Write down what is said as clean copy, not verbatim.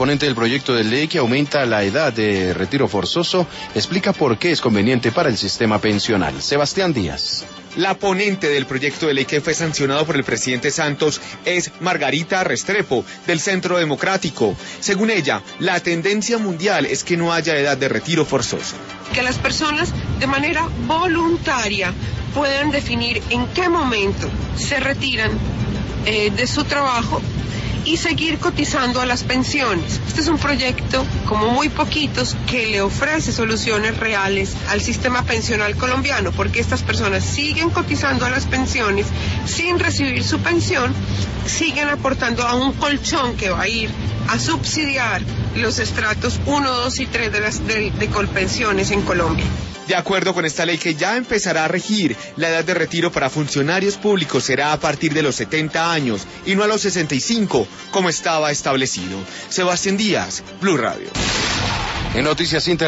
ponente del proyecto de ley que aumenta la edad de retiro forzoso, explica por qué es conveniente para el sistema pensional. Sebastián Díaz. La ponente del proyecto de ley que fue sancionado por el presidente Santos es Margarita Restrepo, del Centro Democrático. Según ella, la tendencia mundial es que no haya edad de retiro forzoso. Que las personas de manera voluntaria puedan definir en qué momento se retiran de su trabajo y seguir cotizando a las pensiones. Este es un proyecto, como muy poquitos, que le ofrece soluciones reales al sistema pensional colombiano, porque estas personas siguen cotizando a las pensiones sin recibir su pensión, siguen aportando a un colchón que va a ir a subsidiar los estratos 1, 2 y 3 de Colpensiones en Colombia. De acuerdo con esta ley que ya empezará a regir, la edad de retiro para funcionarios públicos será a partir de los 70 años y no a los 65, como estaba establecido. Sebastián Díaz, Blue Radio. En Noticias